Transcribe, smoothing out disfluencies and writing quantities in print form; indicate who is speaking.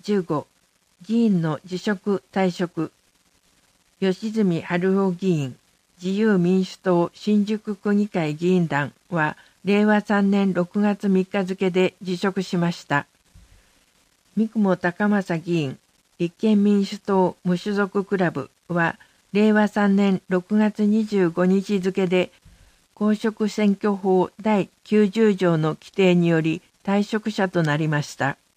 Speaker 1: 15、議員の辞職退職。吉住春夫議員、自由民主党新宿区議会議員団は、令和3年6月3日付で辞職しました。三雲高正議員、立憲民主党無所属クラブは、令和3年6月25日付で、公職選挙法第90条の規定により退職者となりました。